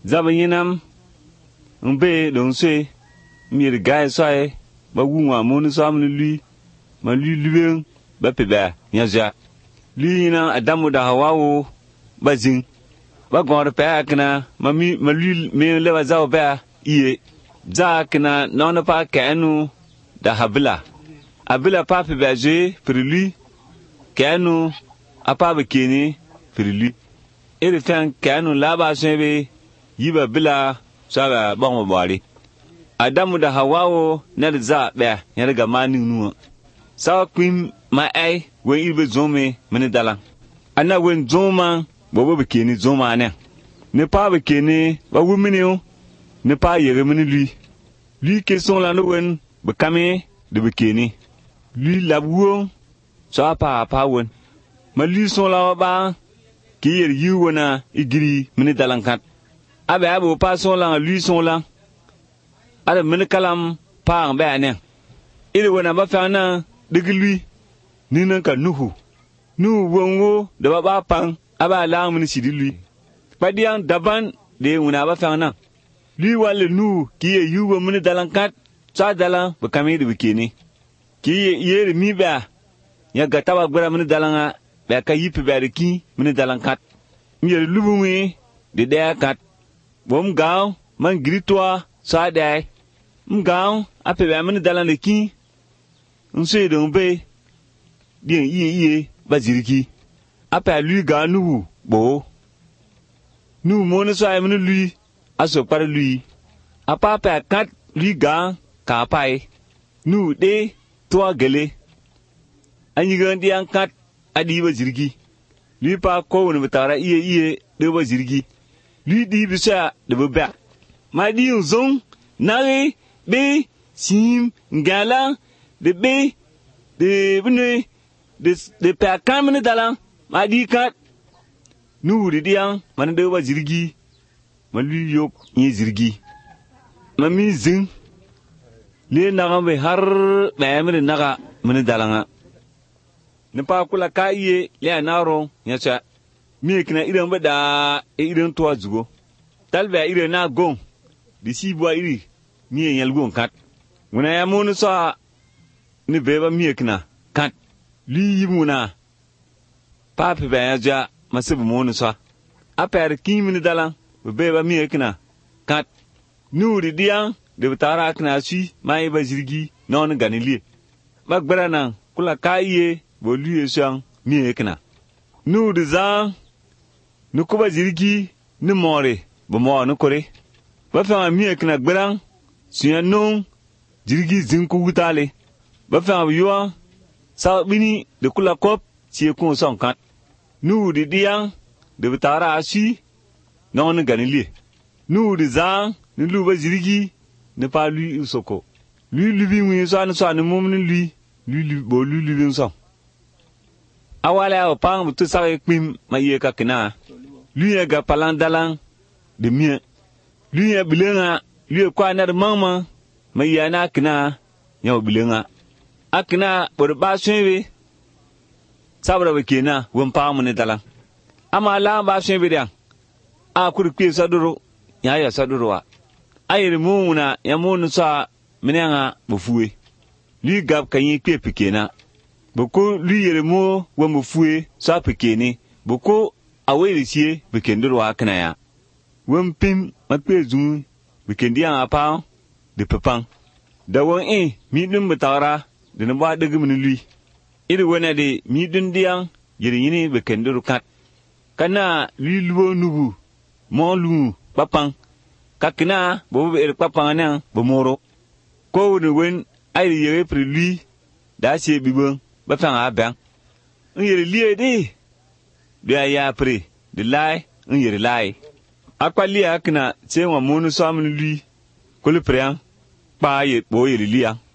Zaba yinam mbe don se mir gaay soe ba wunwa monu samni lui ma lui luwen ba peba nyaja lui yina adamu da hawawo ba zin ba gor pe akna ma lui me le ba zaw ba iye za akna non pa kanu da habila pa peba je pour lui kanu apa ba keni pour lui et fin kanu la ba sebe yiba bila saba bon bari adamu da hawawo na za be ya riga mani nuwa sawa kwim ma ai wen ibe zome mini dala ana wen zoma bobo bekeni zoma ne pa bekeni ba wumini ne pa yere mini lui ke son la no wen bekame de bekeni lui labuo sa pa wen ma lui son la ba ki yer yiwona igiri mini dalankat abe abo pa son la lui son la ada mini kalam pa ba ne ile wona ba fa na digi lui nina ka nuhu wongo da ba pang aba la mini sidi lui padian daban de wona ba fa na lui wale nu ki ye yugo mini dalankat sa dalan ba kame de bikini ki ye mi ba ya gatawa gbara mini dalanga ba ka yipi ba de ki mini dalankat mi ye lubumi de da kat bom gaw man gritwa sa dai mgaw ape ba mini dalan de ki nse de mbe dien iye baziriki ape lui ga nu bo nu monu so ay mini lui aso par lui apa pa kat lui ga ka pai nu de to gele anyi ga ndian kat adi baziriki lui pa ko woni bitara iye de baziriki lui di bisa de ba ma di zong nare be sim ngala de be de bune de pa kamne dalan ma di kat nu ri dian man de ba jirgi ma lu yok ni jirgi ma mi zin le na ga be har ba mi naga min dalanga ne pa kula kaiye le na ro nya cha mi kina idan ba da idan to azugo talba idan na gon di si bo iri mi yel gon kat wona ya monu sa ni beba mi kina kat li yimuna papi ba ya ja masibu monu sa aper kimi ni dalan beba mi kina kat nuri dian de bitara kina si mai ba jirgi non ganili magbara nan kula kaiye bo liye sang mi kina nuri za nu kuba jirgi ni more bo mo no kore ba fa mi kina gbara siya non jirgi zinku wutale ba fa yuwa sa bini de kula kop ci ko son kat nu di dian de bitara asi non ganili nu di za ni luba jirgi ne pa lui usoko lui lubi wi so an mum ni lui bo lui lubi so awala o pang mutu sa ekpim maye ka kina lui ga palandalan de mie lui bilenga lui kwa na de mama maye na kina nyaw bilenga akina bor ba sunwe sabra we kina won pa mun dalan ama la ba sunwe dia a kurpe saduro ya sadurwa ayir muna ya munu sa minanga bufuwe li gab kanyi pe pikena boko li yere mo wa mufuwe sa pikeni boko awere sie bikendurwa kana ya won pim makpe zu bikendia apa de pepan da won mi dum betara de ne ba dege min lui iri wona de mi dun dian yiri yini bikendur kat kana li luwo nubu mo lu papan kakina bobo er papan na bo moro ko woni wen ay yere pri lui da se bibon ba fan aban yiri liye de ya pri de lai yiri lai akwali akna se wa monu so amni lui ko le prian pa ye bo yiri liya